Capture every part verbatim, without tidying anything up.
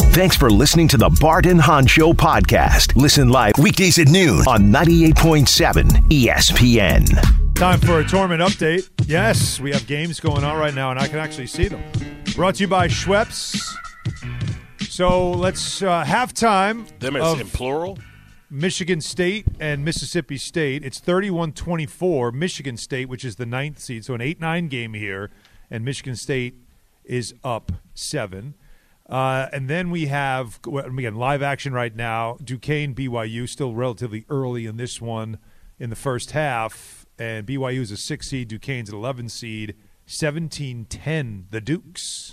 Thanks for listening to the Bart and Hahn Show podcast. Listen live weekdays at noon on ninety-eight point seven E S P N. Time for a tournament update. Yes, we have games going on right now, and I can actually see them. Brought to you by Schweppes. So let's uh, halftime. Them as in plural? Michigan State and Mississippi State. It's thirty-one twenty-four. Michigan State, which is the ninth seed, so an eight nine game here, and Michigan State is up seven. Uh, and then we have, again, live action right now. Duquesne, B Y U, still relatively early in this one in the first half. And B Y U is a six seed. Duquesne's an eleven seed. seventeen ten, the Dukes.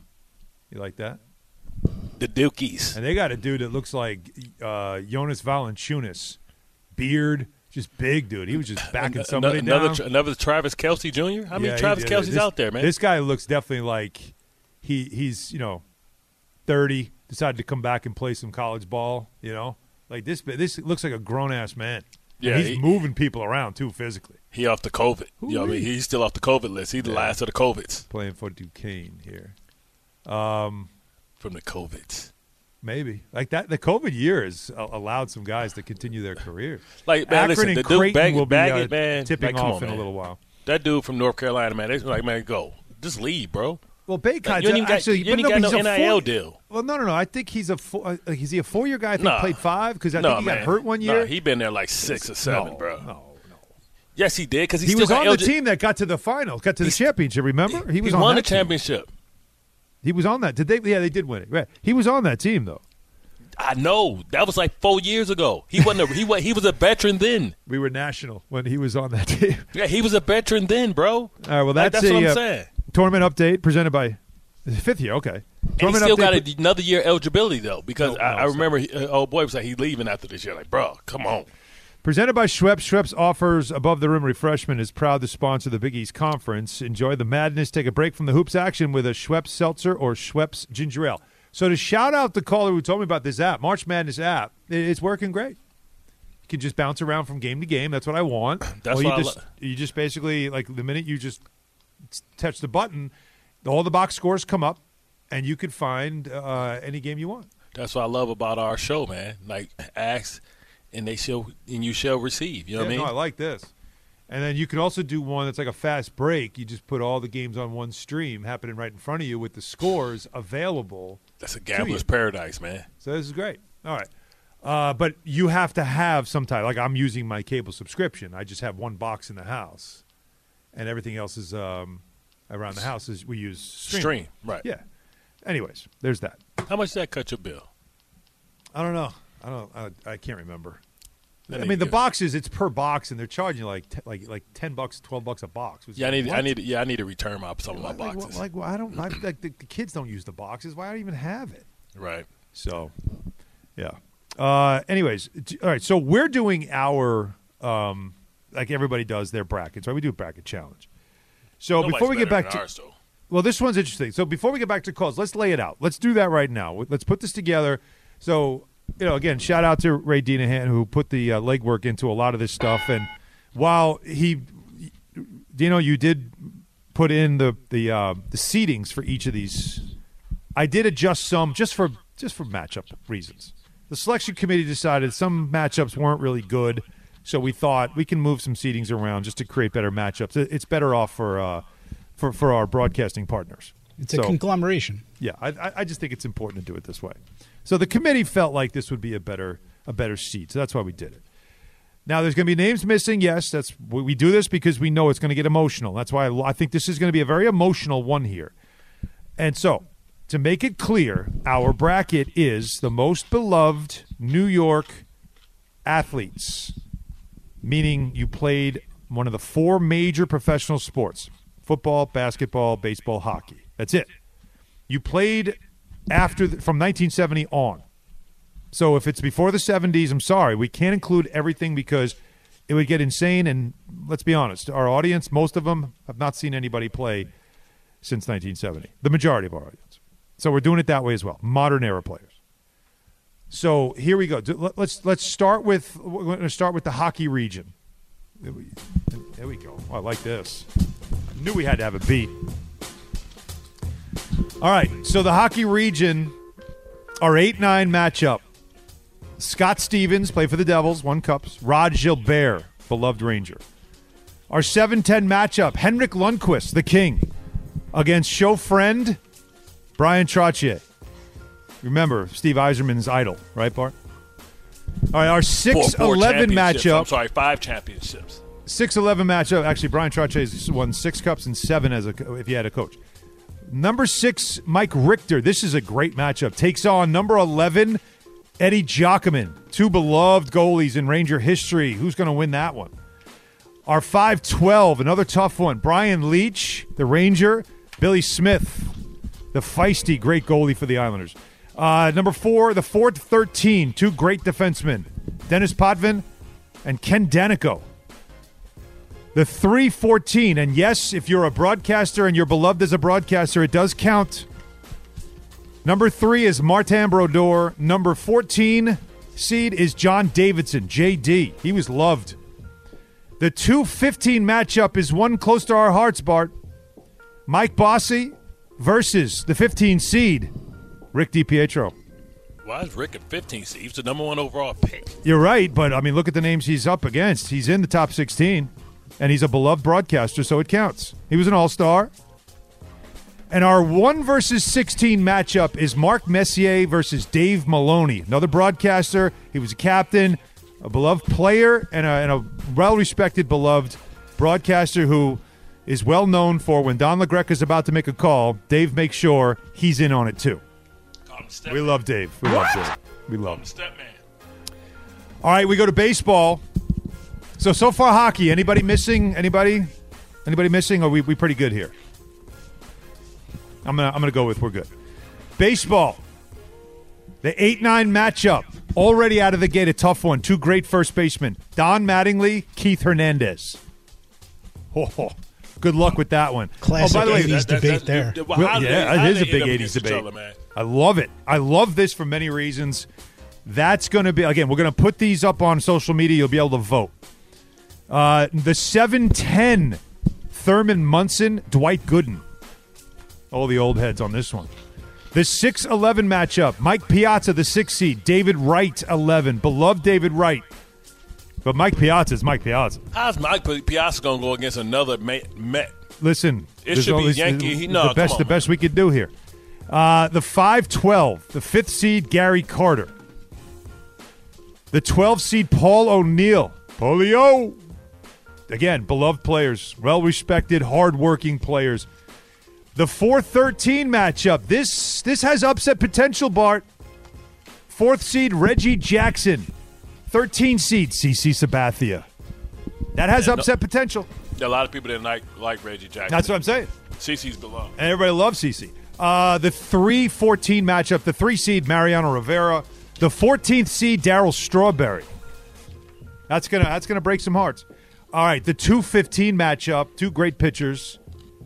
You like that? The Dukies. And they got a dude that looks like uh, Jonas Valanciunas. Beard, just big dude. He was just backing somebody another, down. Another Travis Kelce Junior? How many yeah, Travis he, Kelce's this, out there, man? This guy looks definitely like he he's, you know, thirty, decided to come back and play some college ball, you know. Like this this looks like a grown-ass man. Yeah, and he's he, moving people around, too, physically. He off the COVID. You know what I mean? He's still off the COVID list. He's the yeah. last of the COVIDs. Playing for Duquesne here. Um, From the COVIDs. Maybe. Like that, the COVID years allowed some guys to continue their careers. Like, man, Akron listen, and the dude Creighton Baggett, will be Baggett, uh, man, tipping like, off on, in man. a little while. That dude from North Carolina, man, they're like, man, go. Just leave, bro. Well, Bacot like, you ain't actually, got, you but ain't no, got no N I N I L four, deal. Well, no, no, no. I think he's a four, uh, is he a four-year guy? I think nah. he played five because I no, think he man. got hurt one year. Nah, he been there like six or seven, no, bro. No, no. Yes, he did because he, he still was got on L the J- team that got to the final, got to the championship. Remember, he was he on won that the championship. Team. He was on that. Did they? Yeah, they did win it. Right. He was on that team though. I know that was like four years ago. He wasn't. A, he was. He was a veteran then. We were national when he was on that team. Yeah, he was a veteran then, bro. All right. Well, that's, like, that's a, what I'm uh, saying. Tournament update presented by fifth year. Okay. And he still got a, another year eligibility though, because no, I, no, I remember he, uh, old boy was like he's leaving after this year. Like, bro, come on. Presented by Schweppes. Schweppes offers above-the-rim refreshment, is proud to sponsor the Big East Conference. Enjoy the madness. Take a break from the hoops action with a Schweppes Seltzer or Schweppes Ginger Ale. So to shout out the caller who told me about this app, March Madness app, it's working great. You can just bounce around from game to game. That's what I want. That's well, you what just, I lo- You just basically, like the minute you just touch the button, all the box scores come up, and you can find uh, any game you want. That's what I love about our show, man. Like, ask – and they shall, and you shall receive. You know yeah, what I mean? No, I like this. And then you can also do one that's like a fast break. You just put all the games on one stream happening right in front of you with the scores available. That's a gambler's paradise, man. So this is great. All right. Uh, but you have to have some type. Like I'm using my cable subscription. I just have one box in the house. And everything else is um, around the house is we use stream. Stream, right. Yeah. Anyways, there's that. How much does that cut your bill? I don't know. I don't. I, I can't remember. I, I mean, the boxes. It's per box, and they're charging like t- like like ten bucks, twelve bucks a box. Yeah, I need. What? I need. Yeah, I need to return my some of my like, boxes. Like, like I don't. I, like the, the kids don't use the boxes. Why do I even have it? Right. So, yeah. Uh, anyways, all right. So we're doing our um, like everybody does their brackets, right? We do a bracket challenge. So Nobody's before we get back to ours, though. well, this one's interesting. So before we get back to calls, let's lay it out. Let's do that right now. Let's put this together. So. You know, again, shout out to Ray Dinahan who put the uh, legwork into a lot of this stuff. And while he, Dino, you did put in the the uh, the seedings for each of these, I did adjust some just for just for matchup reasons. The selection committee decided some matchups weren't really good, so we thought we can move some seedings around just to create better matchups. It's better off for uh, for for our broadcasting partners. It's so, a conglomeration. Yeah, I, I just think it's important to do it this way. So the committee felt like this would be a better a better seat, so that's why we did it. Now, there's going to be names missing. Yes, that's we do this because we know it's going to get emotional. That's why I, I think this is going to be a very emotional one here. And so, to make it clear, our bracket is the most beloved New York athletes, meaning you played one of the four major professional sports: football, basketball, baseball, hockey. That's it. You played after the, from nineteen seventy on. So if it's before the seventies, I'm sorry. We can't include everything because it would get insane. And let's be honest, our audience, most of them have not seen anybody play since nineteen seventy. The majority of our audience. So we're doing it that way as well. Modern era players. So here we go. Let's let's start with we're going to start with the hockey region. There we, there we go. Oh, I like this. I knew we had to have a beat. All right, so the hockey region, Our eight nine matchup. Scott Stevens, play for the Devils, won cups. Rod Gilbert, beloved Ranger. Our seven ten matchup. Henrik Lundqvist, the king, against show friend Brian Trottier. Remember, Steve Yzerman's idol, right, Bart? All right, our six eleven matchup. I'm sorry, five championships. six eleven matchup. Actually, Brian Trottier won six cups and seven as a if he had a coach. Number six, Mike Richter. This is a great matchup. Takes on number eleven, Eddie Giacomin. Two beloved goalies in Ranger history. Who's going to win that one? Our five twelve, another tough one. Brian Leach, the Ranger. Billy Smith, the feisty, great goalie for the Islanders. Uh, number four, the four thirteen, two great defensemen. Dennis Potvin and Ken Danico. The three fourteen, and yes, if you're a broadcaster and you're beloved as a broadcaster, it does count. Number three is Martin Brodeur. Number fourteen seed is John Davidson, J D. He was loved. The two fifteen matchup is one close to our hearts, Bart. Mike Bossy versus the fifteen seed, Rick DiPietro. Why is Rick at fifteen seed? He's the number one overall pick. You're right, but, I mean, look at the names he's up against. He's in the top sixteen, and he's a beloved broadcaster, so it counts. He was an all-star. And our one versus sixteen matchup is Mark Messier versus Dave Maloney, another broadcaster. He was a captain, a beloved player, and a, and a well-respected, beloved broadcaster who is well known for when Don LaGreca is about to make a call, Dave makes sure he's in on it too. We love Dave. We love Dave. We love him. All right, we go to baseball. So, so far hockey. Anybody missing? Anybody? Anybody missing? Or are we, we pretty good here? I'm gonna I'm gonna go with we're good. Baseball. The eight nine matchup. Already out of the gate, a tough one. Two great first basemen. Don Mattingly, Keith Hernandez. Oh, good luck with that one. Classic oh, by the way, eighties that, debate that, there. that, well, well, yeah, they, it is a they big end up eighties against each debate. other, man. I love it. I love this for many reasons. That's going to be, again, we're going to put these up on social media. You'll be able to vote. Uh, the seven ten, Thurman Munson, Dwight Gooden. All the old heads on this one. The six eleven matchup, Mike Piazza, the six seed, David Wright, eleven. Beloved David Wright. But Mike Piazza is Mike Piazza. How's Mike Piazza going to go against another Met? Listen, It there's should be always- Yankee. The, He- no, the best, come on, the best we could do here. Uh, the five twelve, the fifth seed, Gary Carter. The twelve seed, Paul O'Neill. Polio. Again, beloved players, well-respected, hard-working players. The four thirteen matchup. This this has upset potential, Bart. Fourth seed, Reggie Jackson. thirteen seed, C C Sabathia. That has Yeah, no- upset potential. A lot of people didn't like, like Reggie Jackson. That's what I'm saying. CeCe's beloved. And everybody loves CeCe. Uh, the three fourteen matchup, the three seed, Mariano Rivera. The fourteenth seed, Darryl Strawberry. That's gonna that's gonna break some hearts. All right, the two fifteen matchup, two great pitchers.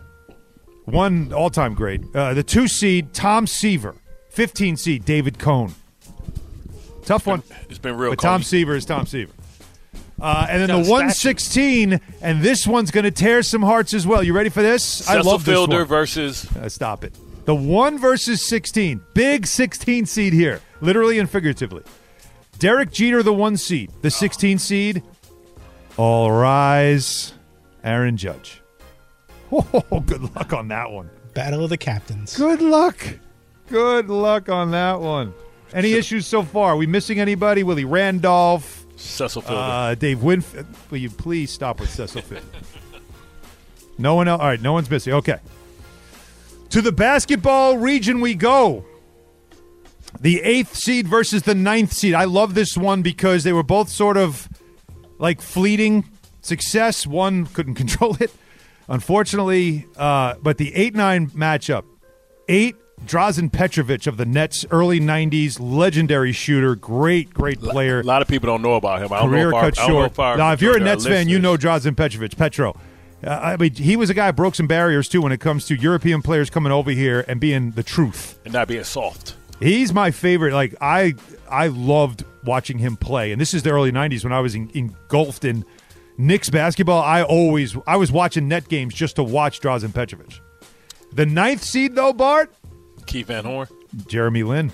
One all-time great. Uh, the two seed, Tom Seaver. fifteen seed, David Cohn. Tough one. It's been real. But Tom Coney. Seaver is Tom Seaver. Uh, and then Got the a one sixteen, and this one's going to tear some hearts as well. You ready for this? I Cecil love this Fielder one. versus Uh, stop it. The one versus sixteen. Big sixteen seed here, literally and figuratively. Derek Jeter, the one seed. The sixteen seed. All rise. Aaron Judge. Oh, good luck on that one. Battle of the Captains. Good luck. Good luck on that one. Any issues so far? Are we missing anybody? Willie Randolph, Cecil Fielder. uh, Dave Winfield. Will you please stop with Cecil Fielder? No one else. All right, no one's missing. Okay. To the basketball region we go. The eighth seed versus the ninth seed. I love this one because they were both sort of like fleeting success. One couldn't control it, unfortunately. Uh, but the eight nine matchup. Eight, Drazen Petrovic of the Nets, early nineties, legendary shooter, great, great player. A lot of people don't know about him. I don't Career know if our, cut I don't know short. if our Now, if you're a majority of Nets our fan, you know listeners- Drazen Petrovic, Petro. Uh, I mean, he was a guy who broke some barriers, too, when it comes to European players coming over here and being the truth. and not being soft. He's my favorite. Like, I I loved watching him play. And this is the early nineties when I was in, engulfed in Knicks basketball. I always, I was watching net games just to watch Drazen Petrovic. The ninth seed, though, Bart, Keith Van Horn. Jeremy Lin.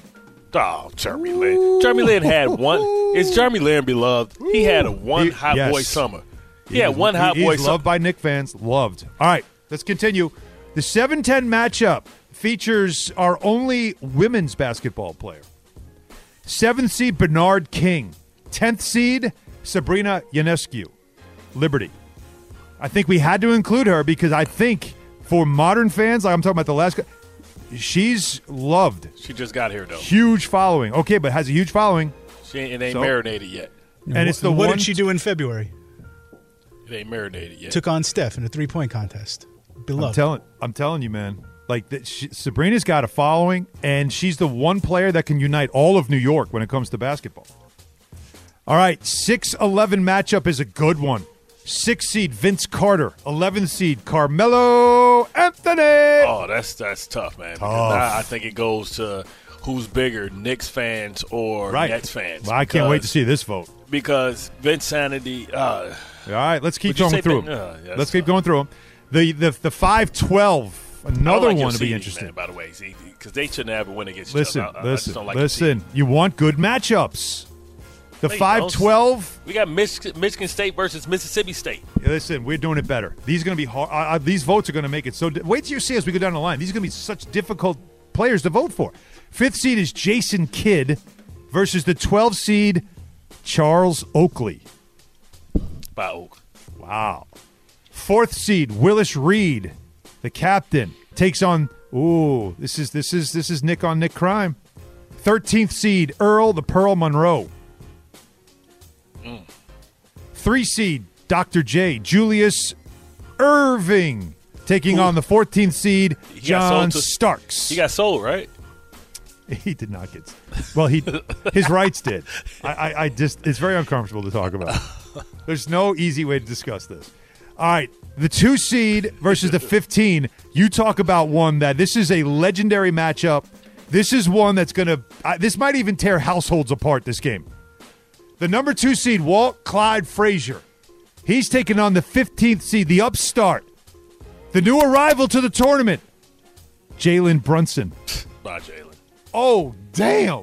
Oh, Jeremy Lin. Jeremy Lin had one. Is Jeremy Lin beloved? He had a one He- hot yes. boy summer. He, He had is- one hot he- boy He's summer. loved by Knick fans. Loved. All right, let's continue. The seven ten matchup features our only women's basketball player. Seventh seed Bernard King. Tenth seed Sabrina Ionescu. Liberty. I think we had to include her because I think for modern fans, like I'm talking about the last, she's loved. She just got here, though. Huge following. Okay, but has a huge following. She ain't, it ain't So- marinated yet. And it's the what one did she do in February? It ain't marinated yet. Took on Steph in a three-point contest. I'm Beloved. telling, I'm telling you, man. Like that, she, Sabrina's got a following, and she's the one player that can unite all of New York when it comes to basketball. All right, six eleven matchup is a good one. Six seed Vince Carter, eleventh seed Carmelo Anthony. Oh, that's that's tough, man. Because Tough. now I think it goes to who's bigger, Knicks fans or right, Nets fans. Well, I can't wait to Because- see this vote. Because Vince Sanity, uh, All right, let's keep Would you going say through that- them. uh, yeah, let's that's keep fine. going through them. The the the five twelve, I don't another like your one to be seeding, interesting. man, by the way, because they shouldn't have a win against Listen, each other. I, I listen, just don't like the listen. You want good matchups. The Hey, five twelve. We got Mich- Michigan State versus Mississippi State. Listen, we're doing it better. These are going to be hard. Uh, uh, these votes are going to make it so. Di- Wait till you see as we go down the line. These are going to be such difficult players to vote for. Fifth seed is Jason Kidd versus the twelve seed Charles Oakley. By Oak. Wow. Fourth seed Willis Reed, the captain, takes on. Ooh, this is this is this is Nick on Nick crime. Thirteenth seed Earl the Pearl Monroe. Mm. Three seed Doctor J Julius Irving taking Ooh. on the fourteenth seed He got John sold to- Starks. He got sold, right? He did not get. Well, he his rights did. I, I, I just it's very uncomfortable to talk about. There's no easy way to discuss this. All right, the two seed versus the fifteen. You talk about one that this is a legendary matchup. This is one that's gonna. Uh, this might even tear households apart. This game. The number two seed Walt Clyde Frazier. He's taking on the fifteenth seed, the upstart, the new arrival to the tournament, Jalen Brunson. By Jalen. Oh, damn.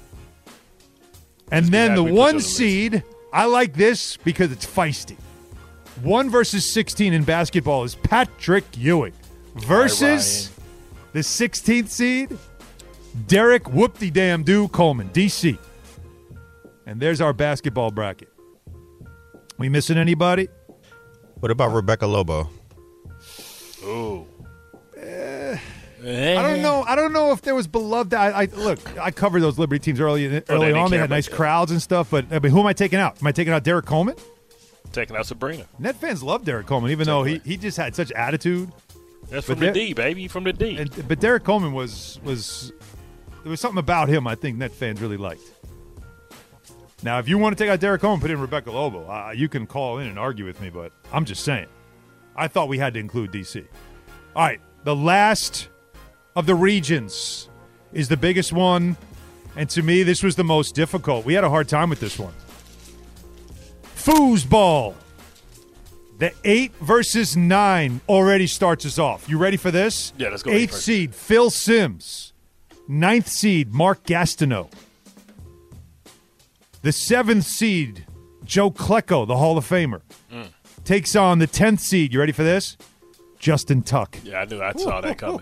And then glad the we put you on one the list. seed, I like this because it's feisty. One versus sixteen in basketball is Patrick Ewing versus Ryan. the sixteenth seed, Derek Whoop-de-Damn-Do Coleman, D C. And there's our basketball bracket. We missing anybody? What about Rebecca Lobo? Ooh. I don't know. I don't know if there was beloved. I, I look. I covered those Liberty teams early early Oh, they didn't on. They care had about nice that. crowds and stuff. But I mean, who am I taking out? Am I taking out Derek Coleman? Taking out Sabrina. Net fans love Derek Coleman, even though he, he just had such attitude. That's But from the there- D, baby. From the D. And but Derek Coleman was was there was something about him I think Net fans really liked. Now, if you want to take out Derek Coleman, put in Rebecca Lobo. Uh, you can call in and argue with me, but I'm just saying. I thought we had to include D C. All right, the last of the regions is the biggest one, and to me, this was the most difficult. We had a hard time with this one. Foosball. The eight versus nine already starts us off. You ready for this? Yeah, let's go. Eighth first. seed, Phil Sims. Ninth seed, Mark Gastineau. The seventh seed, Joe Klecko, the Hall of Famer, Mm. takes on the tenth seed. You ready for this? Justin Tuck. Yeah, I knew. I saw that coming.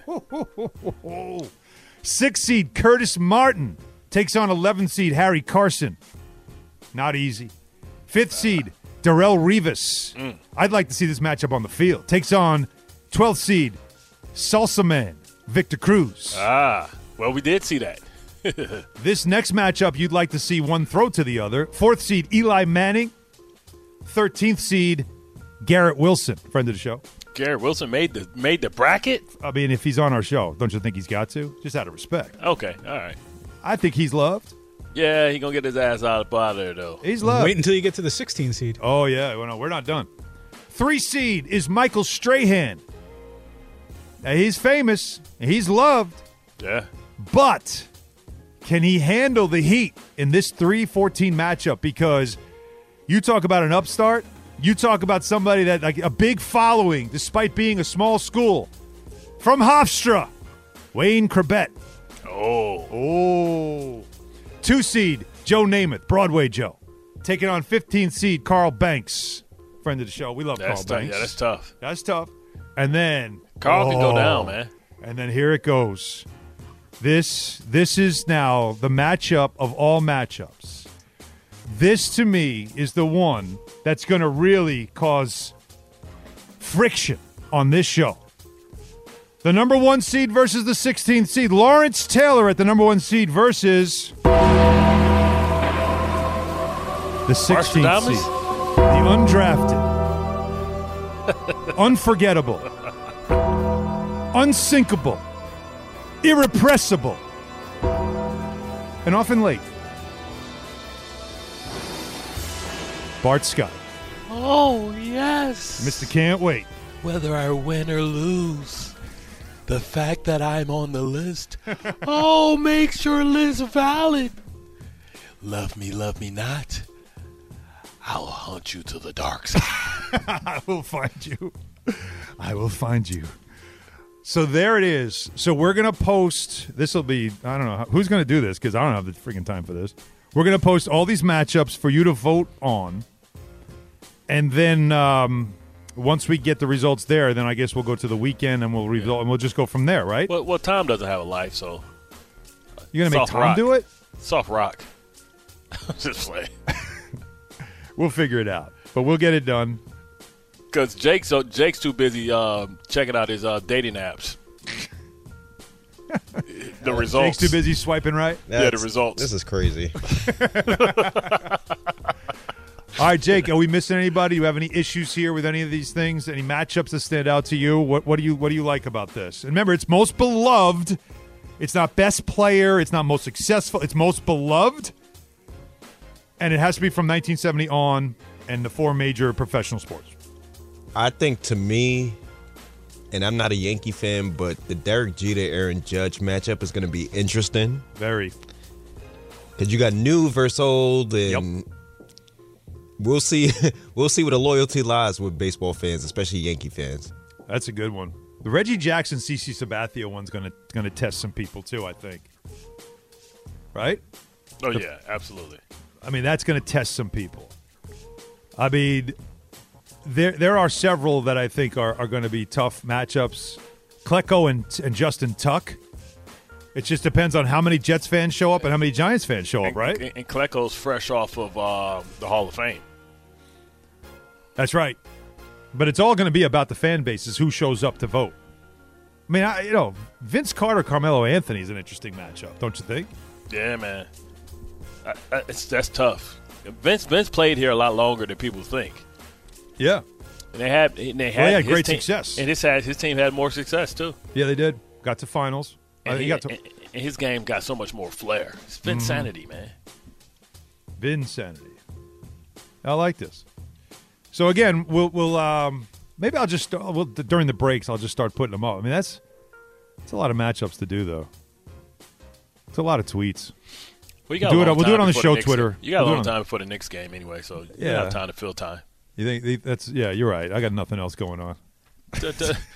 Sixth seed, Curtis Martin, takes on eleventh seed, Harry Carson. Not easy. Fifth seed, Darrell Rivas. Mm. I'd like to see this matchup on the field. Takes on twelfth seed, Salsa Man, Victor Cruz. Ah, well, we did see that. This next matchup, you'd like to see one throw to the other. Fourth seed, Eli Manning. thirteenth seed, Garrett Wilson, friend of the show. Garrett Wilson made the made the bracket. I mean, if he's on our show, don't you think he's got to? Just out of respect. Okay, all right. I think he's loved. Yeah, he gonna get his ass out of out of there though. He's loved. Wait until you get to the sixteen seed. Oh, yeah. Well, no, we're not done. Three seed is Michael Strahan. Now, he's famous. He's loved. Yeah. But can he handle the heat in this three fourteen matchup? Because you talk about an upstart. You talk about somebody that, like, a big following, despite being a small school. From Hofstra, Wayne Krebet. Oh, Oh. Two seed, Joe Namath, Broadway Joe, taking on fifteenth seed, Carl Banks, friend of the show. We love That's Carl tough. Banks. Yeah, that's tough. That's tough. And then Carl can go oh, down, man. And then here it goes. This this is now the matchup of all matchups. This, to me, is the one that's going to really cause friction on this show. The number one seed versus the sixteenth seed. Lawrence Taylor at the number one seed versus the sixteenth seed. The undrafted, unforgettable, unsinkable, irrepressible, and often late. Bart Scott. Oh, yes. Mister Can't Wait. Whether I win or lose, the fact that I'm on the list, oh, makes your list valid. Love me, love me not. I'll hunt you to the dark side. I will find you. I will find you. So there it is. So we're going to post, this will be, I don't know, who's going to do this because I don't have the freaking time for this. We're going to post all these matchups for you to vote on. And then um, once we get the results there, then I guess we'll go to the weekend and we'll result, and we'll just go from there, right? Well, well, Tom doesn't have a life, so. You're going to make Soft Tom rock. do it? Soft rock. Just playing. We'll figure it out. But we'll get it done. Because Jake's, so Jake's too busy um, checking out his uh, dating apps. The results. Jake's too busy swiping right? Yeah, the That's- results. This is crazy. All right, Jake, are we missing anybody? Do you have any issues here with any of these things? Any matchups that stand out to you? What, what do you what do you like about this? And remember, it's most beloved. It's not best player. It's not most successful. It's most beloved. And it has to be from nineteen seventy on and the four major professional sports. I think to me, and I'm not a Yankee fan, but the Derek Jeter-Aaron Judge matchup is going to be interesting. Very. Because you got new versus old, and Yep. we'll see We'll see where the loyalty lies with baseball fans, especially Yankee fans. That's a good one. The Reggie Jackson, C C Sabathia one's going to going to test some people too, I think. Right? Oh, yeah, absolutely. I mean, that's going to test some people. I mean, there there are several that I think are, are going to be tough matchups. Klecko and, and Justin Tuck. It just depends on how many Jets fans show up and how many Giants fans show up, right? And, and Klecko's fresh off of uh, the Hall of Fame. That's right. But it's all going to be about the fan bases, who shows up to vote. I mean, I, you know, Vince Carter, Carmelo Anthony is an interesting matchup, don't you think? Yeah, man. I, I, it's, that's tough. Vince Vince played here a lot longer than people think. Yeah. And they had, and they had, Well, they had his great team, success. And his, had, his team had more success, too. Yeah, they did. Got to finals. And, Uh, he, he got to and, and his game got so much more flair. It's Vinsanity, man. Vinsanity. I like this. So again, we'll we'll um, maybe I'll just start, we'll, during the breaks I'll just start putting them up. I mean that's that's a lot of matchups to do though. It's a lot of tweets. Well, you got We'll a do it- long we'll do time it on the before show Knicks- Twitter. You got We'll a do long it on- time before the Knicks game anyway, so you Yeah. don't have time to fill time. You think they, that's yeah? You're right. I got nothing else going on. Tell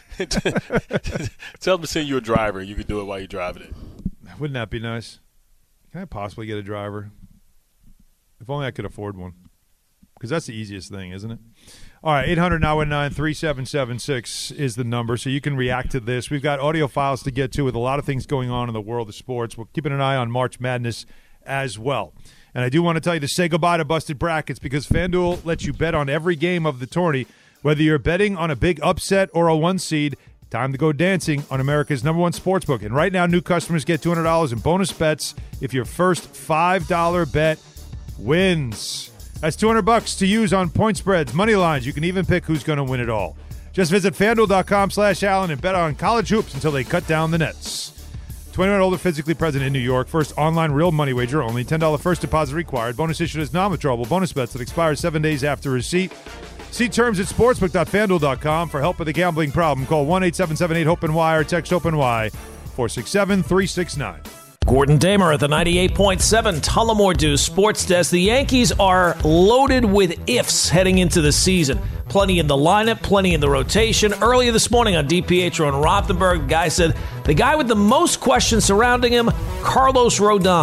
them to send you a driver. You can do it while you're driving it. Wouldn't that be nice? Can I possibly get a driver? If only I could afford one. Because that's the easiest thing, isn't it? All right, eight hundred nine one nine three seven seven six is the number, so you can react to this. We've got audio files to get to with a lot of things going on in the world of sports. We're keeping an eye on March Madness as well. And I do want to tell you to say goodbye to Busted Brackets because FanDuel lets you bet on every game of the tourney. Whether you're betting on a big upset or a one seed, time to go dancing on America's number one sportsbook. And right now, new customers get two hundred dollars in bonus bets if your first five dollar bet wins. That's two hundred bucks to use on point spreads, money lines. You can even pick who's going to win it all. Just visit FanDuel.com slash Allen and bet on college hoops until they cut down the nets. twenty-one and older, physically present in New York. First online real money wager only. ten dollars first deposit required. Bonus issued as non-withdrawable bonus bets that expire seven days after receipt. See terms at sportsbook dot fan duel dot com. For help with a gambling problem, call one eight seven seven eight HOPE-N Y or text HOPE-N-Y four six seven three six nine. Gordon Damer at the ninety-eight point seven Tullamore Dew Sports Desk. The Yankees are loaded with ifs heading into the season. Plenty in the lineup, plenty in the rotation. Earlier this morning on D P H, Ron Rothenberg, the guy said the guy with the most questions surrounding him, Carlos Rodon.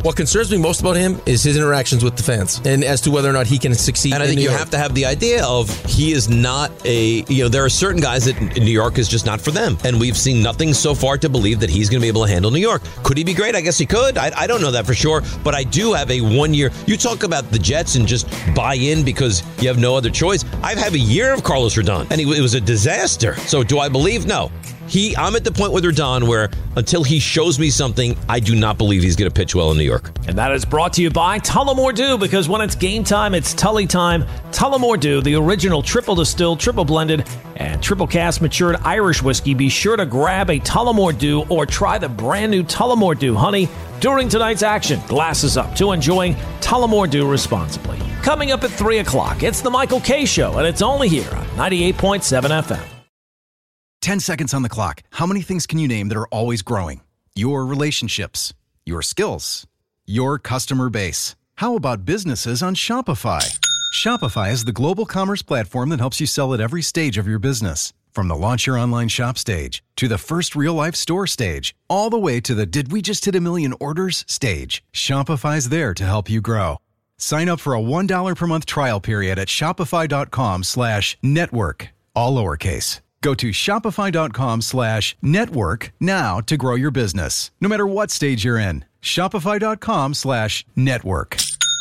What concerns me most about him is his interactions with the fans and as to whether or not he can succeed. And I in think New you York. have to have the idea of he is not a, you know, there are certain guys that New York is just not for them. And we've seen nothing so far to believe that he's going to be able to handle New York. Could he be great? I guess he could. I, I don't know that for sure. But I do have a one year. You talk about the Jets and just buy in because you have no other choice. I've had a year of Carlos Rodon, and he, it was a disaster. So do I believe? No. He, I'm at the point with Rodon where until he shows me something, I do not believe he's going to pitch well in New York. And that is brought to you by Tullamore Dew, because when it's game time, it's Tully time. Tullamore Dew, the original triple distilled, triple blended, and triple cast matured Irish whiskey. Be sure to grab a Tullamore Dew or try the brand new Tullamore Dew Honey during tonight's action. Glasses up to enjoying Tullamore Dew responsibly. Coming up at three o'clock, it's the Michael K. Show, and it's only here on ninety-eight point seven F M. ten seconds on the clock. How many things can you name that are always growing? Your relationships, your skills, your customer base. How about businesses on Shopify? Shopify is the global commerce platform that helps you sell at every stage of your business. From the launch your online shop stage to the first real-life store stage, all the way to the did we just hit a million orders stage. Shopify's there to help you grow. Sign up for a one dollar per month trial period at shopify.com slash network, all lowercase. Go to shopify.com slash network now to grow your business, no matter what stage you're in. Shopify.com slash network.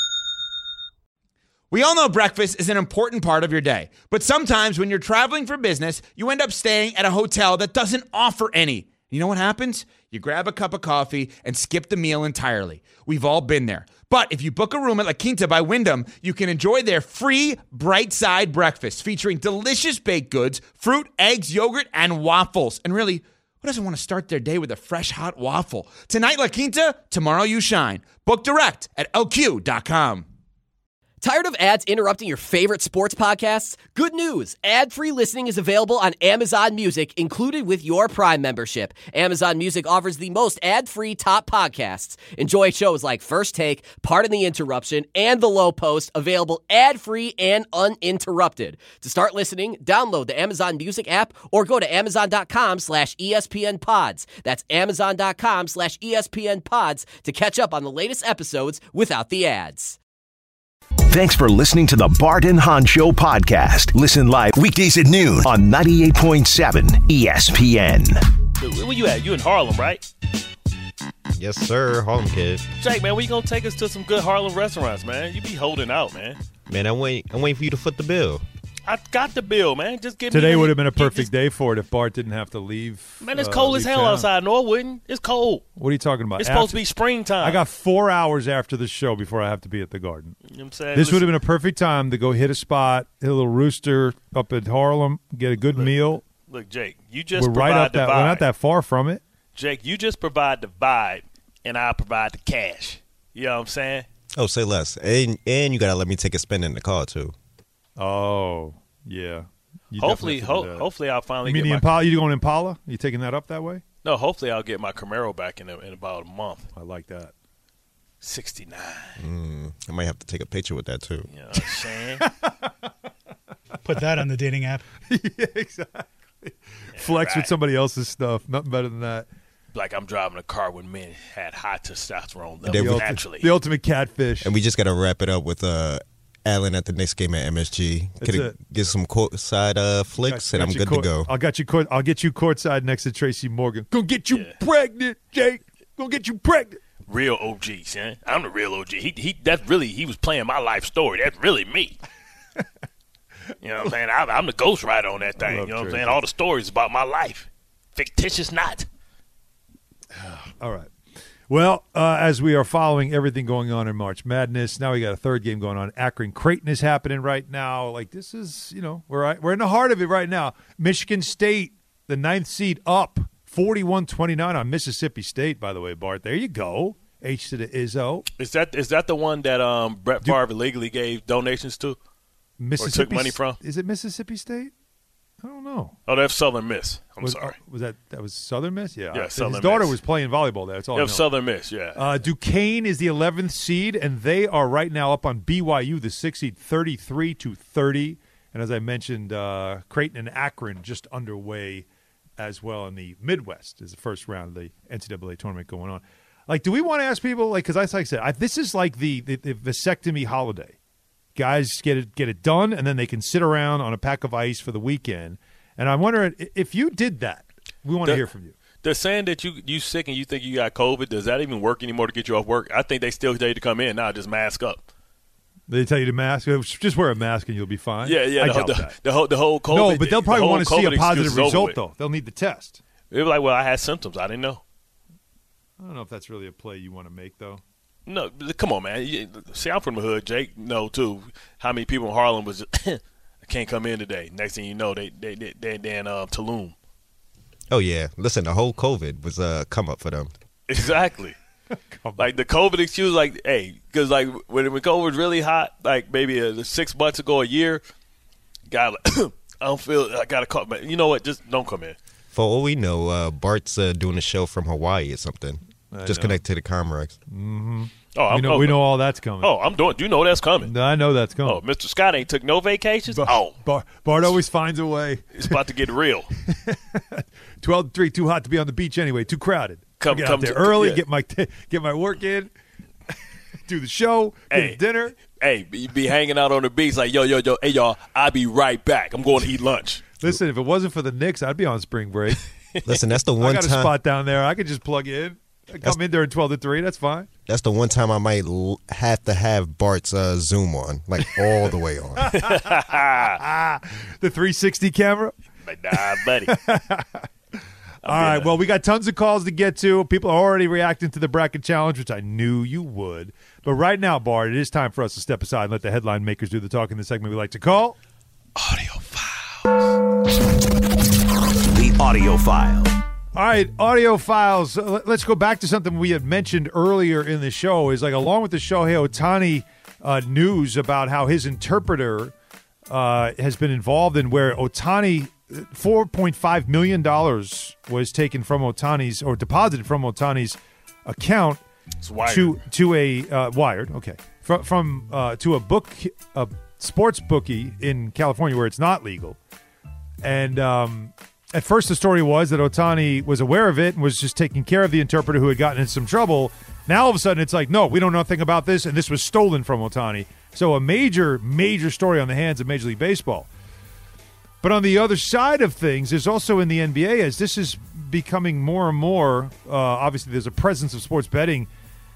We all know breakfast is an important part of your day, but sometimes when you're traveling for business, you end up staying at a hotel that doesn't offer any. You know what happens? You grab a cup of coffee and skip the meal entirely. We've all been there. But if you book a room at La Quinta by Wyndham, you can enjoy their free Bright Side breakfast featuring delicious baked goods, fruit, eggs, yogurt, and waffles. And really, who doesn't want to start their day with a fresh, hot waffle? Tonight, La Quinta, tomorrow you shine. Book direct at L Q dot com. Tired of ads interrupting your favorite sports podcasts? Good news! Ad-free listening is available on Amazon Music, included with your Prime membership. Amazon Music offers the most ad-free top podcasts. Enjoy shows like First Take, Pardon the Interruption, and The Low Post, available ad-free and uninterrupted. To start listening, download the Amazon Music app or go to amazon.com slash ESPN pods. That's amazon.com slash ESPN pods to catch up on the latest episodes without the ads. Thanks for listening to the Bart and Hahn Show podcast. Listen live weekdays at noon on ninety-eight point seven E S P N. Where you at? You in Harlem, right? Yes, sir. Harlem kid. Jake, man, where you gonna take us to some good Harlem restaurants, man? You be holding out, man. Man, I'm waiting, I'm waiting for you to foot the bill. I got the bill, man. Just give Today me would have been a perfect just, day for it if Bart didn't have to leave. Man, it's uh, cold as hell town. outside. No, it wouldn't. It's cold. What are you talking about? It's After, supposed to be springtime. I got four hours after the show before I have to be at the Garden. You know what I'm saying? This Listen, would have been a perfect time to go hit a spot, hit a little rooster up at Harlem, get a good look, meal. Look, Jake, you just We're provide right up the that. vibe. We're not that far from it. Jake, you just provide the vibe, and I'll provide the cash. You know what I'm saying? Oh, say less. And and you got to let me take a spin in the car, too. Oh, yeah. You Hopefully, definitely have to do ho- that. hopefully I'll finally You mean get the my Impala? You going Impala? You taking that up that way? no. Hopefully, I'll get my Camaro back in, a, in about a month. I like that. sixty-nine. Mm, I might have to take a picture with that, too. You know what I'm saying? Put that on the dating app. Yeah, exactly. Yeah, Flex right. with somebody else's stuff. Nothing better than that. Like I'm driving a car when men had high testosterone They levels were- naturally. The ultimate catfish. And we just got to wrap it up with uh, Allen at the next game at M S G. That's Get, a, it. get some courtside uh, flicks, Got- and got I'm you good court- to go. I'll get you court. I'll get you courtside next to Tracy Morgan. Gonna get you Yeah. pregnant, Jake. Gonna get you pregnant. Real O Gs, man. I'm the real O G. He he. That's really he was playing my life story. That's really me. You know what I'm saying? I, I'm the ghostwriter on that thing. love You know what I'm Tracy. saying? All the stories about my life, fictitious not. All right. Well, uh, as we are following everything going on in March Madness, now we got a third game going on. Akron Creighton is happening right now. Like this is, you know, we're we're in the heart of it right now. Michigan State, the ninth seed, up forty-one twenty-nine on Mississippi State. By the way, Bart, there you go. H to the Izzo. Is that is that the one that um Brett Favre illegally gave donations to? Mississippi took money from? Is it Mississippi State? I don't know. Oh, that's Southern Miss. I'm was, sorry. uh, was that that was Southern Miss? Yeah. Yeah, His Southern daughter Miss. was playing volleyball there. That's all. It I was know. Southern Miss, yeah. Uh, Duquesne is the eleventh seed, and they are right now up on B Y U, the sixth seed, thirty-three to thirty. And as I mentioned, uh, Creighton and Akron just underway as well in the Midwest is the first round of the N C double A tournament going on. Like, do we want to ask people, like, because I, like I said, I, this is like the, the, the vasectomy holiday. Guys get it, get it done, and then they can sit around on a pack of ice for the weekend. And I'm wondering, if you did that, we want to hear from you. They're saying that you you sick and you think you got COVID. Does that even work anymore to get you off work? I think they still tell you to come in now. Just mask up. They tell you to mask. Just wear a mask and you'll be fine. Yeah, yeah. I the, doubt the, that. The whole the whole COVID. No, but they'll probably the want to see a COVID positive result, with. though. They'll need the test. It was like, well, I had symptoms. I didn't know. I don't know if that's really a play you want to make, though. No, come on, man. You, see, I'm from the hood. Jake know too how many people in Harlem was just, I can't come in today. Next thing you know, they they they they, they in uh, Tulum. Oh yeah, listen, the whole COVID was a come up for them. Exactly. Like the COVID excuse, like, hey, because like when when COVID was really hot, like maybe a, six months ago, a year, guy, like, I don't feel I gotta call, but you know what? Just don't come in. For all we know, uh, Bart's uh, doing a show from Hawaii or something. I Just know. connect to the Comrex. Mm-hmm. Oh, I'm, we know, oh, we know all that's coming. Oh, I'm doing. Do you know that's coming? I know that's coming. Oh, Mister Scott ain't took no vacations. Bar- oh, Bar- Bart always finds a way. It's about to get real. twelve to three, too hot to be on the beach anyway. Too crowded. Come, get come out there to, early. yeah. Get my get my work in. Do the show. Get Hey. dinner. Hey, be, be hanging out on the beach like, yo, yo, yo, hey, y'all, I'll be right back. I'm going to eat lunch. Listen, if it wasn't for the Knicks, I'd be on spring break. Listen, that's the I one got a time. spot down there. I could just plug in. I come in during twelve to three. That's fine. That's the one time I might l- have to have Bart's uh, Zoom on, like all the way on. The three sixty camera. But nah, buddy. All right. Well, we got tons of calls to get to. People are already reacting to the bracket challenge, which I knew you would. But right now, Bart, it is time for us to step aside and let the headline makers do the talking. The segment we like to call Audio Files. The Audio File. All right, audio files. Uh, let- Let's go back to something we had mentioned earlier in the show. Is like along with the Shohei Ohtani uh, news about how his interpreter uh, has been involved in where Ohtani four point five million dollars was taken from Ohtani's or deposited from Ohtani's account It's wired. to to a uh, wired okay from from uh, to a book a sports bookie in California where it's not legal. And um, at first, the story was that Ohtani was aware of it and was just taking care of the interpreter who had gotten in some trouble. Now, all of a sudden, it's like, no, we don't know nothing about this, and this was stolen from Ohtani. So a major, major story on the hands of Major League Baseball. But on the other side of things, there's also in the N B A, as this is becoming more and more, uh, obviously there's a presence of sports betting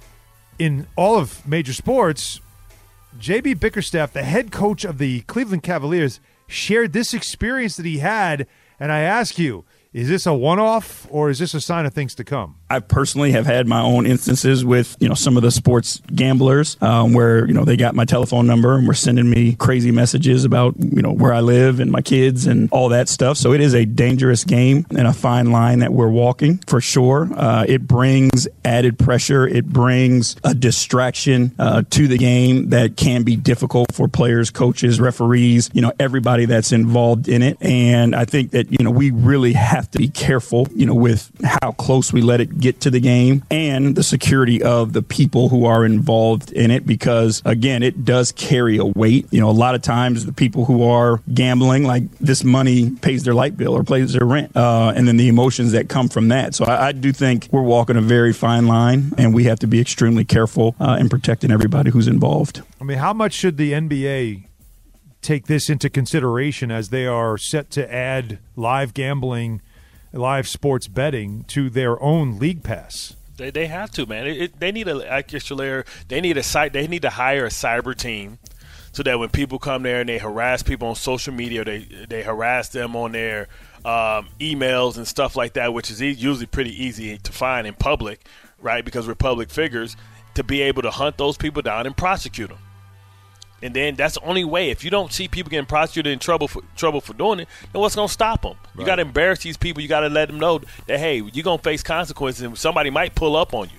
in all of major sports. J B Bickerstaff, the head coach of the Cleveland Cavaliers, shared this experience that he had. And I ask you, is this a one-off or is this a sign of things to come? I personally have had my own instances with, you know, some of the sports gamblers um, where, you know, they got my telephone number and were sending me crazy messages about, you know, where I live and my kids and all that stuff. So it is a dangerous game and a fine line that we're walking for sure. Uh, it brings added pressure. It brings a distraction uh, to the game that can be difficult for players, coaches, referees, you know, everybody that's involved in it. And I think that, you know, we really have to be careful, you know, with how close we let it get to the game and the security of the people who are involved in it, because again, it does carry a weight. You know, a lot of times the people who are gambling, like this money pays their light bill or pays their rent, uh, and then the emotions that come from that. So I, I do think we're walking a very fine line, and we have to be extremely careful uh, in protecting everybody who's involved. I mean, how much should the N B A take this into consideration as they are set to add live gambling, live sports betting to their own league pass? They they have to, man. It, it, they need a extra layer. They need a site. They need to hire a cyber team, so that when people come there and they harass people on social media, they they harass them on their um, emails and stuff like that, which is e- usually pretty easy to find in public, right? Because we're public figures, to be able to hunt those people down and prosecute them. And then that's the only way. If you don't see people getting prosecuted in trouble for trouble for doing it, then what's going to stop them? Right. You got to embarrass these people. You got to let them know that, hey, you're going to face consequences and somebody might pull up on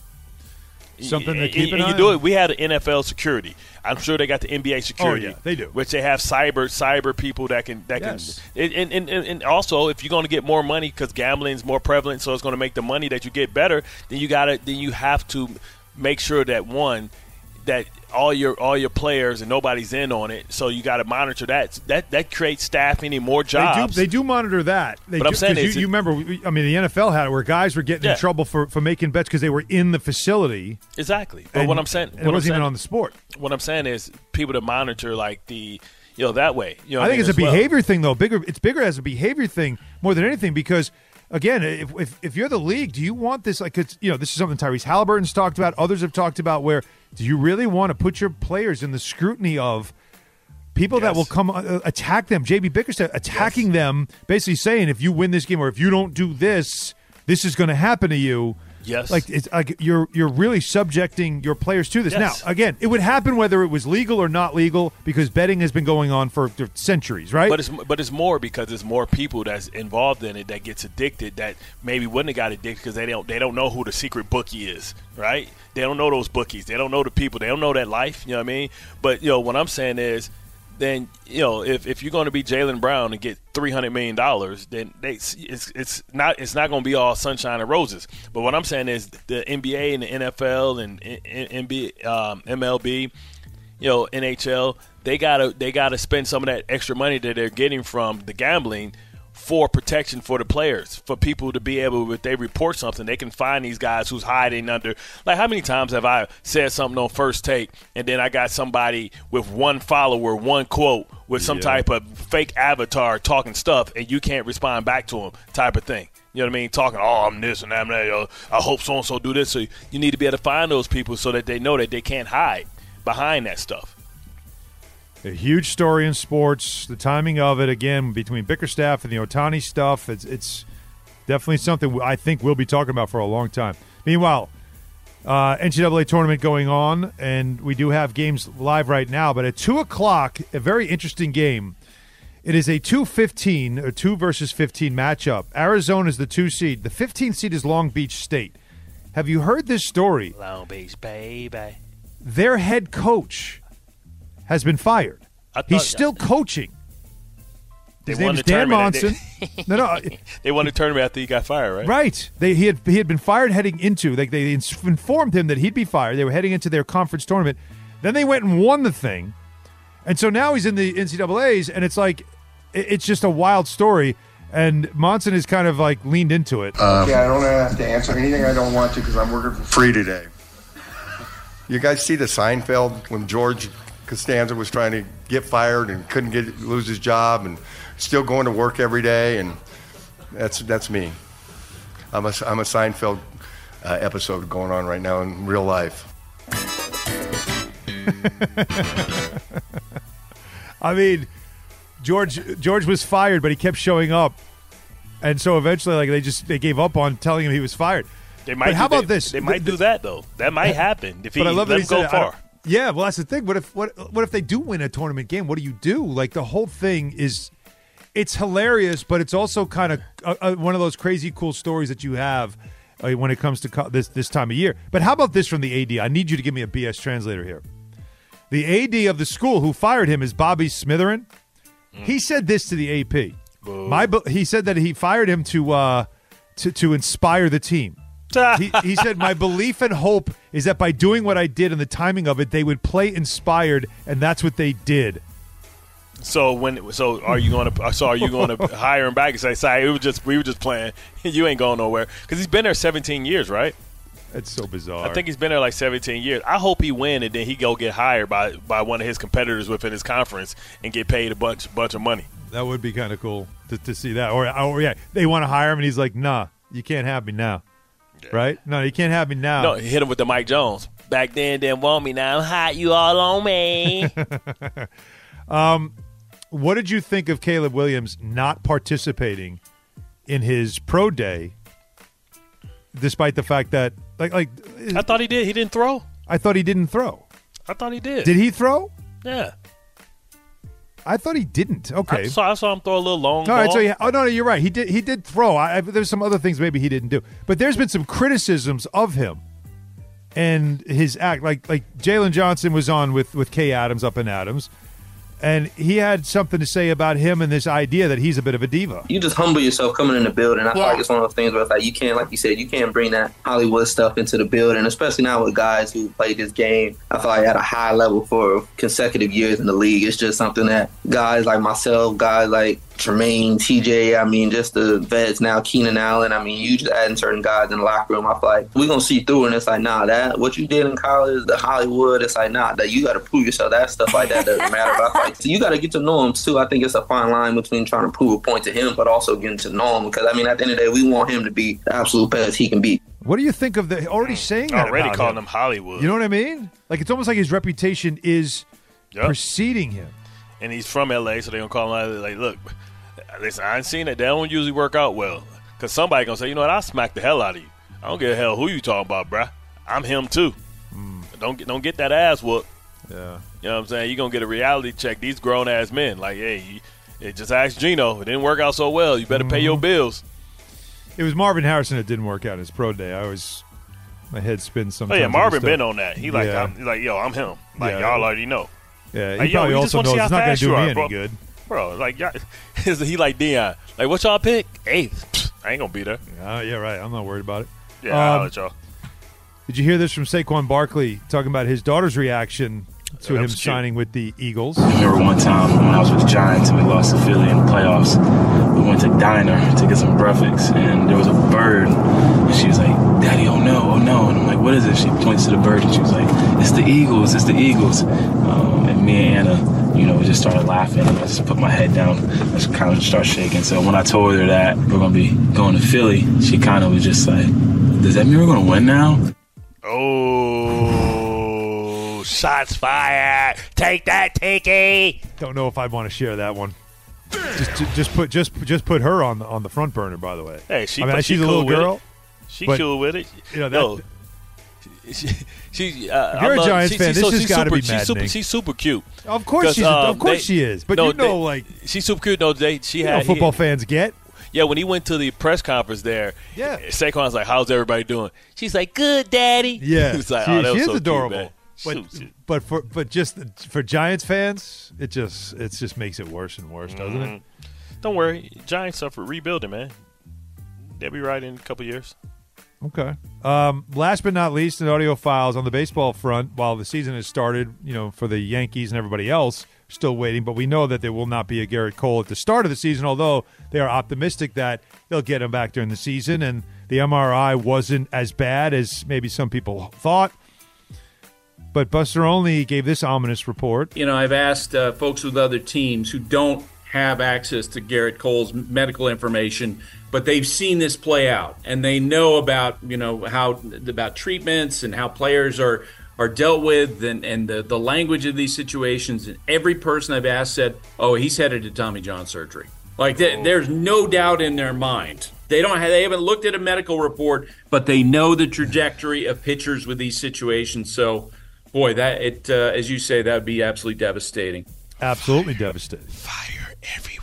you. Something to and, keep an and eye you do on. it. We had an N F L security. I'm sure they got the N B A security. Oh, yeah, they do. Which they have cyber cyber people that can that Yes. can. And, and, and, and also, if you're going to get more money because gambling is more prevalent, so it's going to make the money that you get better, then you got to then you have to make sure that one, that all your all your players and nobody's in on it, so you got to monitor that. That that creates staffing and more jobs. They do, they do monitor that. They but do, I'm saying you, is you remember, I mean, the N F L had it where guys were getting Yeah. in trouble for, for making bets because they were in the facility. Exactly. But And- what I'm saying, and what it I'm wasn't even saying- on the sport. What I'm saying is people to monitor like the, you know, that way. You know, I think what it's a mean, as well. behavior thing, though. Bigger, it's bigger as a behavior thing more than anything because, again, if, if if you're the league, do you want this? Like, it's, you know, this is something Tyrese Halliburton's talked about. Others have talked about. Where do you really want to put your players in the scrutiny of people that will come uh, attack them? J B Bickerstaff attacking Yes. them, basically saying, if you win this game or if you don't do this, this is going to happen to you. Yes. Like it's like you're you're really subjecting your players to this. Yes. Now, again, it would happen whether it was legal or not legal because betting has been going on for centuries, right? But it's but it's more because there's more people that's involved in it that gets addicted that maybe wouldn't have got addicted because they don't they don't know who the secret bookie is, right? They don't know those bookies. They don't know the people. They don't know that life. You know what I mean? But you know what I'm saying is, then you know if, if you're going to be Jaylen Brown and get three hundred million dollars, then they, it's it's not it's not going to be all sunshine and roses. But what I'm saying is the N B A and the N F L and N B A, um, M L B, you know, N H L, they gotta they gotta spend some of that extra money that they're getting from the gambling for protection for the players, for people to be able, if they report something, they can find these guys who's hiding under. Like, how many times have I said something on First Take, and then I got somebody with one follower, one quote, with some Yeah. type of fake avatar talking stuff, and you can't respond back to them, type of thing. You know what I mean? Talking, oh, I'm this and that, and that. Yo, I hope so-and-so do this. So you need to be able to find those people so that they know that they can't hide behind that stuff. A huge story in sports. The timing of it, again, between Bickerstaff and the Ohtani stuff, it's, it's definitely something I think we'll be talking about for a long time. Meanwhile, uh, N C double A tournament going on, and we do have games live right now. But at two o'clock, a very interesting game. It is a two fifteen, or two versus fifteen matchup. Arizona is the two seed. The fifteenth seed is Long Beach State. Have you heard this story? Long Beach, baby. Their head coach has been fired. I thought- He's still coaching. They His name won is the Dan tournament. Monson. no, no. They won the tournament after he got fired, right? Right. They he had he had been fired heading into like they ins- informed him that he'd be fired. They were heading into their conference tournament. Then they went and won the thing, and so now he's in the N C double A's, and it's like it- it's just a wild story. And Monson has kind of like leaned into it. Okay, I don't have to answer anything I don't want to because I'm working for free today. You guys see the Seinfeld when George Costanza was trying to get fired and couldn't get lose his job and still going to work every day, and that's that's me. I'm a I'm a Seinfeld uh, episode going on right now in real life. I mean, George George was fired, but he kept showing up, and so eventually, like they just they gave up on telling him he was fired. They might But do, how about they, this? They might do that though. That might happen if he But I love that let he him go said, I don't- far. Yeah, well, that's the thing. What if what what if they do win a tournament game? What do you do? Like the whole thing is, it's hilarious, but it's also kind of uh, uh, one of those crazy cool stories that you have uh, when it comes to co- this this time of year. But how about this from the A D? I need you to give me a B S translator here. The A D of the school who fired him is Bobby Smitherin. He said this to the A P. My bu- he said that he fired him to uh, to to inspire the team. he, he said, my belief and hope is that by doing what I did and the timing of it, they would play inspired, and that's what they did. So when so are you going to so are you going to hire him back and say, "Sorry, it was just we were just playing. You ain't going nowhere," because he's been there seventeen years, right? That's so bizarre. I think he's been there like seventeen years. I hope he win and then he go get hired by by one of his competitors within his conference and get paid a bunch bunch of money. That would be kind of cool to, to see that. Or, or yeah, they want to hire him, and he's like, "Nah, you can't have me now." Right? No, you can't have me now. No, he hit him with the Mike Jones. Back then, didn't want me. Now I'm hot. You all on me. um, what did you think of Caleb Williams not participating in his pro day, despite the fact that, like, like I thought he did. He didn't throw. I thought he didn't throw. I thought he did. Did he throw? Yeah. I thought he didn't. Okay. I saw, I saw him throw a little long All ball. right, so yeah, oh no, no, you're right. He did. He did throw. I, I, there's some other things maybe he didn't do, but there's been some criticisms of him and his act. Like like Jalen Johnson was on with with Kay Adams up in Adams, and he had something to say about him and this idea that he's a bit of a diva. You just humble yourself coming in the building. I feel Yeah. like it's one of those things where it's like you can't, like you said, you can't bring that Hollywood stuff into the building, especially now with guys who played this game. I feel like at a high level for consecutive years in the league. It's just something that guys like myself, guys like Tremaine, T J, I mean, just the vets now, Keenan Allen. I mean, you just adding certain guys in the locker room. I feel like we're going to see through, and it's like, nah, that what you did in college, the Hollywood, it's like, nah, that you got to prove yourself. That stuff like that doesn't matter. But I feel like, so you got to get to know him, too. I think it's a fine line between trying to prove a point to him, but also getting to know him. Because, I mean, at the end of the day, we want him to be the absolute best he can be. What do you think of the already saying that Already about calling him? him Hollywood. You know what I mean? Like, it's almost like his reputation is Yep. preceding him. And he's from L A, so they don't call him like, look, listen, I ain't seen it. They don't usually work out well. Because somebody going to say, you know what, I'll smack the hell out of you. I don't give a hell who you talking about, bruh. I'm him, too. Mm. Don't get don't get that ass whooped. Yeah. You know what I'm saying? You're going to get a reality check. These grown-ass men, like, hey, you, it just ask Gino. It didn't work out so well. You better pay your Mm-hmm. bills. It was Marvin Harrison that didn't work out in his pro day. I always, my head spins Oh, sometimes. yeah, with Marvin this stuff. been on that. He like, Yeah. I'm, he like, yo, I'm him. Like, Yeah. y'all already know. Yeah, he Like, yo, probably we just also wanna knows see how it's not going fast to do you me are, any bro. good. Bro, like, y'all, he like Deion. Like, what y'all pick? Eighth. Pfft, I ain't going to be there. Uh, yeah, right. I'm not worried about it. Yeah, I'll Um, let y'all. Did you hear this from Saquon Barkley talking about his daughter's reaction to Yeah, that him was cute. signing with the Eagles? I remember one time when I was with the Giants and we lost to Philly in the playoffs. We went to diner to get some breakfast, and there was a bird. And she was like, "Daddy, oh no, oh no!" And I'm like, "What is it?" She points to the bird, and she was like, "It's the Eagles, it's the Eagles." Um, and me and Anna, you know, we just started laughing. And I just put my head down. I just kind of just started shaking. So when I told her that we're gonna be going to Philly, she kind of was just like, "Does that mean we're gonna win now?" Oh, shots fired. Take that, Tiki. Don't know if I want to share that one. Just, ju- just put, just, just put her on the on the front burner. By the way, Hey, she, I mean, but she she's a cool little with girl. It. She but, cool with it. You know, that, Yo, she, she, uh, If you're I a love- Giants she, fan, she's this so, has she's gotta super, be she's super, maddening. she's super cute. Of course 'Cause, she's- of um, course they- she is, but no, you know, they- like- she's super cute. No, they she you had know, football he, fans get. Yeah, when he went to the press conference there, Yeah. Saquon's like, "How's everybody doing?" She's like, "Good, Daddy." Yeah, he was like, she, "Oh, that she was is so adorable. Cute, man. but Shoot, shoot. but for but just for Giants fans, it just it just makes it worse and worse, doesn't Mhm. it? Don't worry, Giants suffered rebuilding, man. They'll be right in a couple years. Okay. Um, last but not least, in audio files on the baseball front, while the season has started, you know, for the Yankees and everybody else, still waiting, but we know that there will not be a Garrett Cole at the start of the season, although they are optimistic that they'll get him back during the season, and the M R I wasn't as bad as maybe some people thought. But Buster Olney gave this ominous report. You know, I've asked uh, folks with other teams who don't have access to Garrett Cole's medical information, but they've seen this play out, and they know about, you know, how about treatments and how players are are dealt with, and, and the, the language of these situations. And every person I've asked said, "Oh, he's headed to Tommy John surgery." Like th- there's no doubt in their mind. They don't have, they haven't looked at a medical report, but they know the trajectory of pitchers with these situations. So, boy, that it uh, as you say, that would be absolutely devastating. Absolutely devastating. Fire everyone.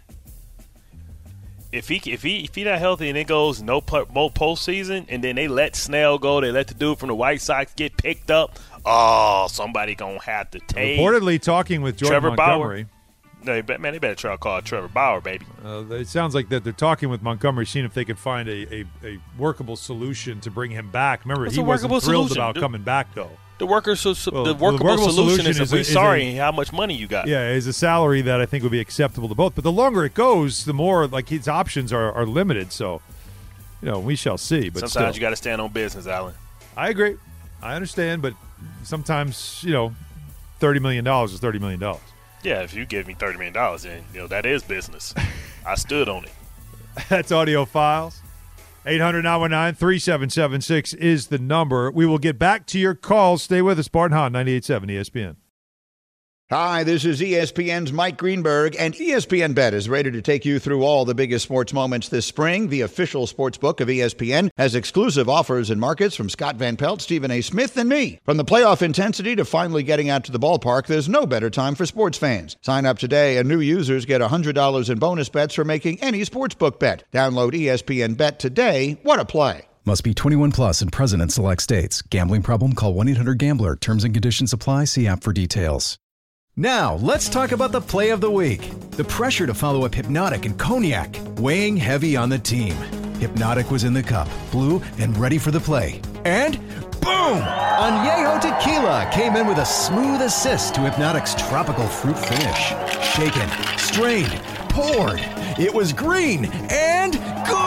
If he if he if he not healthy and it goes no po- no postseason, and then they let Snell go, they let the dude from the White Sox get picked up. Oh, somebody gonna have to take Reportedly talking with Jordan Trevor Montgomery. Bauer. No, they bet- man, they better try to call Trevor Bauer, baby. Uh, it sounds like that they're talking with Montgomery, seeing if they could find a, a, a workable solution to bring him back. Remember, What's he a wasn't workable thrilled solution? about The- coming back, though. The worker, so, so Well, the well, the workable workable solution, solution is if is we a- is sorry a- how much money you got. Yeah, is a salary that I think would be acceptable to both. But the longer it goes, the more like his options are, are limited. So, you know, we shall see. But Sometimes still. you got to stand on business, Alan. I agree. I understand, but sometimes, you know, thirty million dollars is thirty million dollars. Yeah, if you give me thirty million dollars, then you know that is business. I stood on it. That's Audio Files. eight hundred nine one nine three seven seven six is the number. We will get back to your calls. Stay with us. Bart Hahn, ninety-eight point seven E S P N. Hi, this is E S P N's Mike Greenberg, and E S P N Bet is ready to take you through all the biggest sports moments this spring. The official sports book of E S P N has exclusive offers and markets from Scott Van Pelt, Stephen A. Smith, and me. From the playoff intensity to finally getting out to the ballpark, there's no better time for sports fans. Sign up today, and new users get one hundred dollars in bonus bets for making any sportsbook bet. Download E S P N Bet today. What a play. Must be twenty-one plus and present in select states. Gambling problem? Call one eight hundred gambler. Terms and conditions apply. See app for details. Now, let's talk about the play of the week. The pressure to follow up Hypnotic and Cognac, weighing heavy on the team. Hypnotic was in the cup, blue, and ready for the play. And boom! Añejo Tequila came in with a smooth assist to Hypnotic's tropical fruit finish. Shaken, strained, poured. It was green and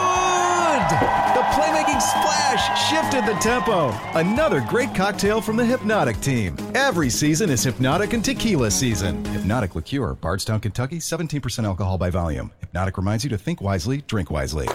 good! The playmaking splash shifted the tempo. Another great cocktail from the Hypnotic team. Every season is Hypnotic and Tequila season. Hypnotic Liqueur, Bardstown, Kentucky, seventeen percent alcohol by volume. Hypnotic reminds you to think wisely, drink wisely.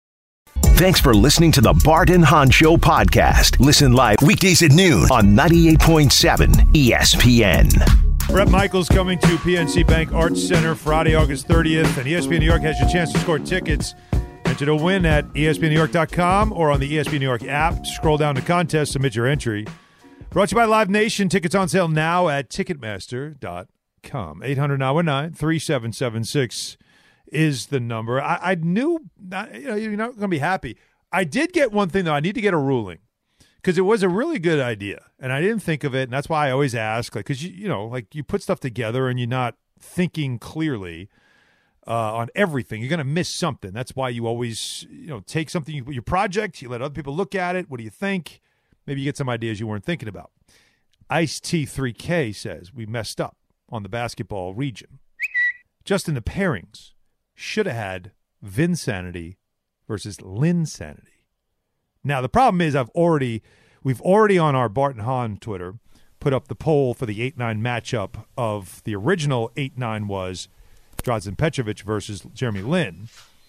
Thanks for listening to the Bart and Hahn Show podcast. Listen live weekdays at noon on ninety-eight point seven E S P N. Bret Michaels coming to P N C Bank Arts Center Friday, August thirtieth, and E S P N New York has your chance to score tickets. Enter to win at E S P N New York dot com or on the E S P N New York app. Scroll down to contest, submit your entry. Brought to you by Live Nation. Tickets on sale now at Ticketmaster dot com. eight hundred nine one nine three seven seven six is the number. I, I knew not, you know, you're not going to be happy. I did get one thing, though. I need to get a ruling because it was a really good idea, and I didn't think of it, and that's why I always ask, like, because, you, you know, like you put stuff together and you're not thinking clearly uh, on everything. You're going to miss something. That's why you always, you know, take something, you, your project, you let other people look at it. What do you think? Maybe you get some ideas you weren't thinking about. Ice T three K says we messed up on the basketball region. Just in the pairings. Should have had Vinsanity versus Linsanity. Now, the problem is I've already, we've already on our Bart and Hahn Twitter put up the poll for the eight nine matchup of the original eight nine was Drazen Petrovic versus Jeremy Lin.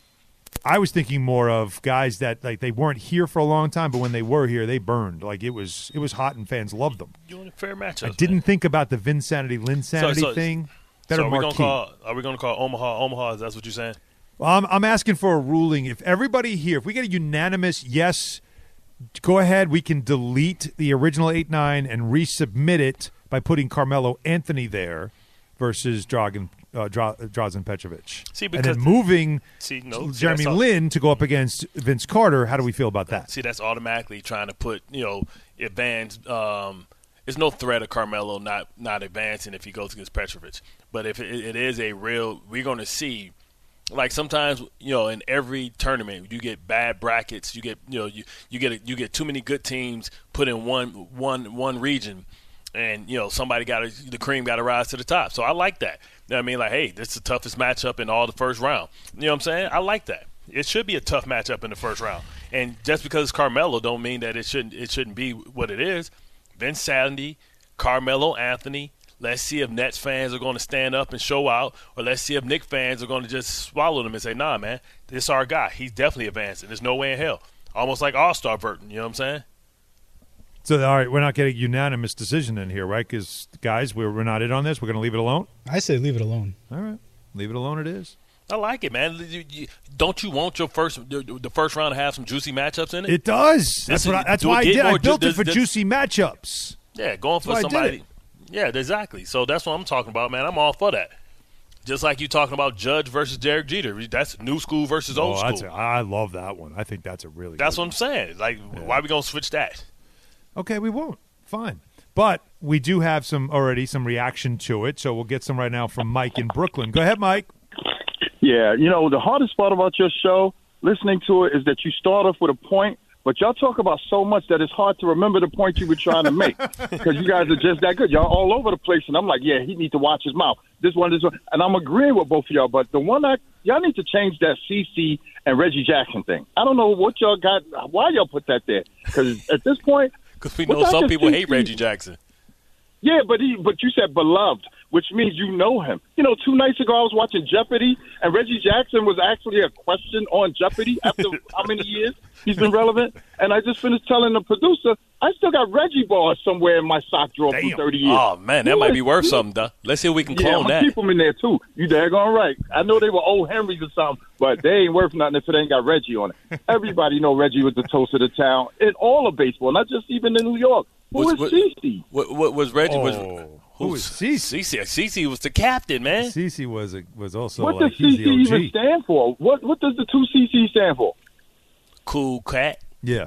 I was thinking more of guys that like they weren't here for a long time, but when they were here, they burned. Like it was, it was hot and fans loved them. You want a fair matchup? I didn't man. think about the Vinsanity Linsanity so, so, thing. Better so are we marquee. gonna call? Are we going to call Omaha Omaha? That's what you're saying? Well, I'm, I'm asking for a ruling. If everybody here, if we get a unanimous yes, go ahead. We can delete the original eight nine and resubmit it by putting Carmelo Anthony there versus Dragan, uh, Dra, Drazen Petrovic. See, because and then moving see, no, see, Jeremy Lin to go up against Vince Carter. How do we feel about that? See, that's automatically trying to put, you know, advance. Um, there's no threat of Carmelo not, not advancing if he goes against Petrovic. But if it, it is a real, we're going to see. Like sometimes, you know, in every tournament, you get bad brackets. You get, you know, you, you get a, you get too many good teams put in one one one region, and you know somebody got to, the cream got to rise to the top. So I like that. You know what I mean, like, hey, this is the toughest matchup in all the first round. You know what I'm saying? I like that. It should be a tough matchup in the first round. And just because it's Carmelo, don't mean that it shouldn't it shouldn't be what it is. Vinsanity, Carmelo Anthony. Let's see if Nets fans are going to stand up and show out, or let's see if Knicks fans are going to just swallow them and say, nah, man, this is our guy. He's definitely advancing. There's no way in hell. Almost like all-star Burton, you know what I'm saying? So, all right, we're not getting a unanimous decision in here, right? Because, guys, we're, we're not in on this. We're going to leave it alone? I say leave it alone. All right. Leave it alone it is. I like it, man. You, you, don't you want your first the first round to have some juicy matchups in it? It does. That's, what I, that's why I did. I built ju- it for does, juicy matchups. Yeah, going for somebody. Yeah, exactly. So that's what I'm talking about, man. I'm all for that. Just like you talking about Judge versus Derek Jeter. That's new school versus old oh, school. That's a, I love that one. I think that's a really That's good what I'm saying. Like, yeah. Why are we going to switch that? Okay, we won't. Fine. But we do have some already some reaction to it, so we'll get some right now from Mike in Brooklyn. Go ahead, Mike. Yeah, you know, the hardest part about your show, listening to it, is that you start off with a point, but y'all talk about so much that it's hard to remember the point you were trying to make because you guys are just that good. Y'all all over the place, and I'm like, yeah, he needs to watch his mouth. This one, this one. And I'm agreeing with both of y'all, but the one I y'all need to change that C C and Reggie Jackson thing. I don't know what y'all got, why y'all put that there, because at this point. Because we know some people C C hate Reggie Jackson. Yeah, but he, but you said beloved, which means you know him. You know, two nights ago I was watching Jeopardy, and Reggie Jackson was actually a question on Jeopardy after how many years he's been relevant. And I just finished telling the producer, I still got Reggie bars somewhere in my sock drawer Damn. from thirty years. Oh, man, that you might be worth you, something, though. Let's see if we can clone yeah, that. Yeah, keep them in there, too. You daggone right. I know they were old Henrys or something, but they ain't worth nothing if it ain't got Reggie on it. Everybody know Reggie was the toast of the town in all of baseball, not just even in New York. Who was, is CeCe? What, what was Reggie? Oh, was, who was CeCe? CeCe? CeCe was the captain, man. CeCe was a, was also what like, does he's CeCe the O G. even stand for? What What does the two C C stand for? Cool cat. Yeah.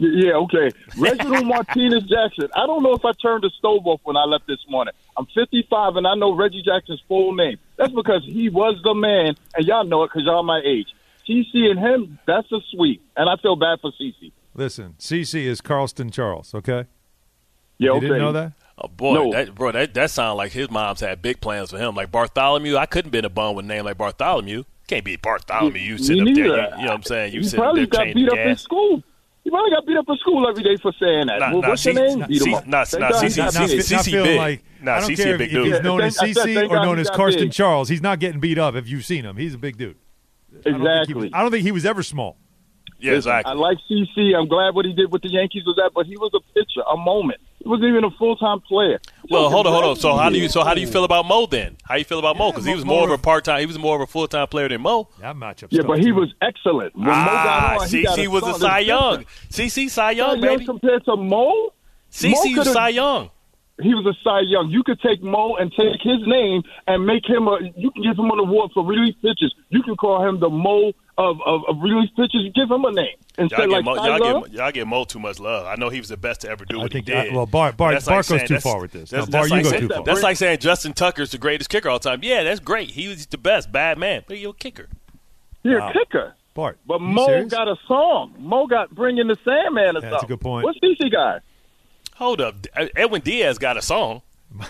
Yeah, okay. Reginald Martinez Jackson. I don't know if I turned the stove off when I left this morning. I'm fifty-five, and I know Reggie Jackson's full name. That's because he was the man, and y'all know it because y'all my age. C C and him, that's a sweep, and I feel bad for C C. Listen, C C is Carlston Charles, okay? Yeah, you okay. didn't know that? Oh, boy, No. that, bro, that, that sounds like his mom's had big plans for him. Like Bartholomew, I couldn't be in a bum with a name like Bartholomew. Can't be Bartholomew. You Me sitting up there, you, neither. you know what I'm saying? You He sitting up probably there got changing beat up in gas. school. He probably got beat up in school every day for saying that. Nah, well, nah, what's your C- name? nah, Beat him C- up. nah, Thank nah, God C- he C- got C- Not, big. C- not C feeling big. like Nah, I don't C C care a big if, if dude. he's known Yeah, as thank- C C thank or God known he as got Carlston big. Charles. He's not getting beat up if you've seen him. He's a big dude. I don't think he Exactly. was- I don't think he was ever small. Yeah, Listen, exactly. I like C C. I'm glad what he did with the Yankees was that, but he was a pitcher, a moment. He wasn't even a full-time player. Well, hold on, hold on. Reggie So how do you is- so how do you feel about Mo then? How you feel about Mo? Because he was more of a part time. He was more of a full time player than Mo. That matchup. Yeah, but he was excellent. When Mo got Ah, on, he got C C was a solid Cy Young. pitcher. C C Cy Cy Young, Young baby. compared to Mo? C C Mo was could've- Cy Young. He was a Cy Young. You could take Mo and take his name and make him a. You can give him an award for relief pitches. You can call him the Mo of, of, of relief pitches. Give him a name Y'all instead give, like Mo, Cy y'all, Young. give, y'all give Mo too much love. I know he was the best to ever do I what think he that- did. well, Bart- Bart- But that's Bart like goes saying- too that's- far with this. That's, No, Bart, that's you like go saying, too far. That's like saying Justin Tucker's the greatest kicker all the time. Yeah, that's great. He was the best. Bad man. But you're a kicker. You're Wow. a kicker. Bart, But you Mo serious? got a song. Mo got Bring in the Sandman or Yeah, something. that's a good point. What's C C got? Hold up. Edwin Diaz got a song.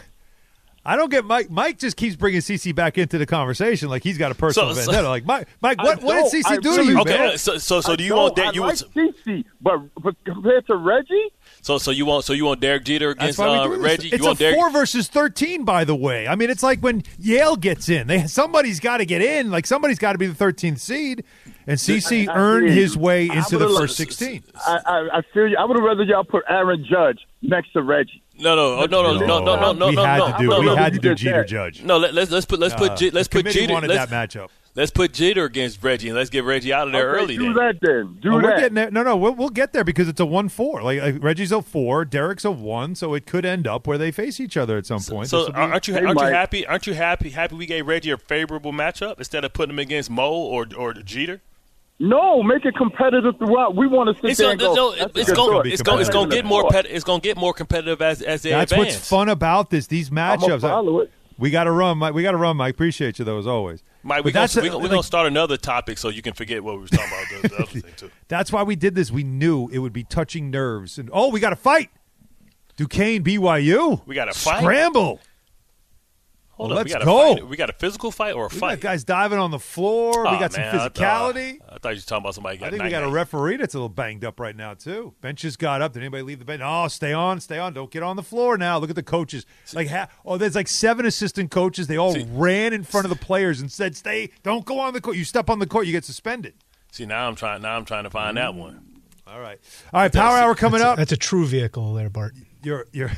I don't get Mike. Mike just keeps bringing C C back into the conversation like he's got a personal So- so- vendetta. Like Mike, Mike, what, I what did don't. C C I do to really you, Okay, man? so so so I do you don't. want that? I You like want C C, but, but compared to Reggie, so so you want so you want Derek Jeter That's against why we uh, do this. Reggie? It's You a want Derek? four versus thirteen, by the way. I mean, it's like when Yale gets in. They somebody's got to get in. Like somebody's got to be the thirteenth seed, and C C I- I earned hear you. his way I into the would've first loved- sixteen. I, I, I feel you. I would have rather y'all put Aaron Judge next to Reggie. No, no, oh, no, no, no, no, no, no, we no, had no, to do. no, we no. had to do did Jeter that. Judge. No, let, let's let's put let's Uh, put Je- let's the put committee Jeter. wanted Let's, that matchup. let's put Jeter against Reggie and let's get Reggie out of there Okay, early. do Then. that then. Do Oh, we're that. getting there. No, no, we'll, we'll get there because it's a one four. Like, like Reggie's a four, Derek's a one, so it could end up where they face each other at some point. So This'll be- aren't you Hey, aren't you Mike. happy? Aren't you happy? Happy we gave Reggie a favorable matchup instead of putting him against Mo or or Jeter. No, make it competitive throughout. We want to sit It's there gonna, and go. no, "That's a it's good going thought." it's going it's going to get more Competitive pet, it's going to get more competitive as as they That's advance. what's fun about this. These I'ma matchups. follow it. We got to run, Mike. We got to run, Mike. Appreciate you though, as always. Mike, But we're that's gonna, a- we, we're like- gonna start another topic so you can forget what we were talking about the, the other thing too. That's why we did this. We knew it would be touching nerves. And oh, we got to fight. Duquesne, B Y U. We got to fight. Scramble. Hold Well, up, let's we got go. Fight. We got a physical fight or a We fight? got guys diving on the floor. Aw, we got some man, I thought- physicality. I thought you were talking about somebody I got think we got a referee that's a little banged up right now too. Benches got up. Did anybody leave the bench? Oh, stay on, stay on. Don't get on the floor now. Look at the coaches. Like, ha- oh, there's like seven assistant coaches. They all See- ran in front of the players and said, "Stay. Don't go on the court. You step on the court, you get suspended." See, now I'm trying. Now I'm trying to find that one. All right, all right. Power hour coming that's up. A, that's a true vehicle there, Bart. You're you're.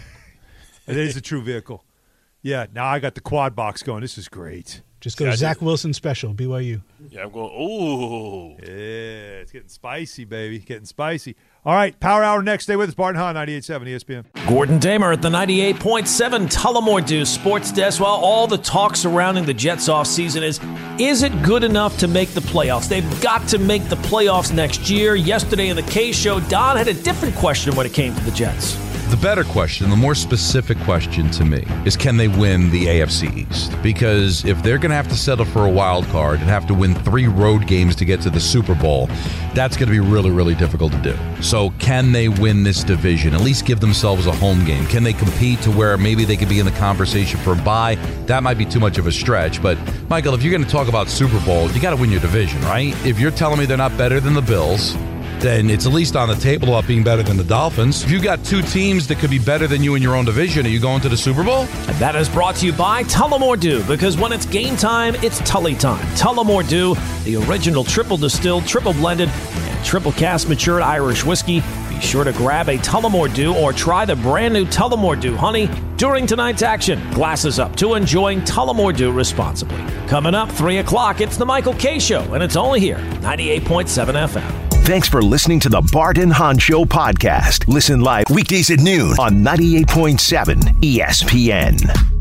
It is a true vehicle. Yeah. Now I got the quad box going. This is great. Just go Yeah, I Zach do. Wilson special, B Y U. Yeah, I'm going. Ooh, Yeah, it's getting spicy, baby. Getting spicy. All right, Power Hour next. Stay with us. Barton Hahn, ninety-eight point seven E S P N. Gordon Damer at the ninety-eight point seven Tullamore Dew Sports Desk. Well, all the talk surrounding the Jets offseason is, is it good enough to make the playoffs? They've got to make the playoffs next year. Yesterday in the K Show, Don had a different question when it came to the Jets. The better question, the more specific question to me, is can they win the A F C East? Because if they're going to have to settle for a wild card and have to win three road games to get to the Super Bowl, that's going to be really, really difficult to do. So can they win this division? At least give themselves a home game. Can they compete to where maybe they could be in the conversation for a bye? That might be too much of a stretch. But, Michael, if you're going to talk about Super Bowl, you got to win your division, right? If you're telling me they're not better than the Bills, then it's at least on the table about being better than the Dolphins. If you've got two teams that could be better than you in your own division, are you going to the Super Bowl? And that is brought to you by Tullamore Dew, because when it's game time, it's Tully time. Tullamore Dew, the original triple distilled, triple blended, and triple cast matured Irish whiskey. Be sure to grab a Tullamore Dew or try the brand new Tullamore Dew Honey during tonight's action. Glasses up to enjoying Tullamore Dew responsibly. Coming up, three o'clock, it's the Michael K. Show, and it's only here, ninety-eight point seven F M. Thanks for listening to the Bart and Hahn Show podcast. Listen live weekdays at noon on ninety-eight point seven E S P N.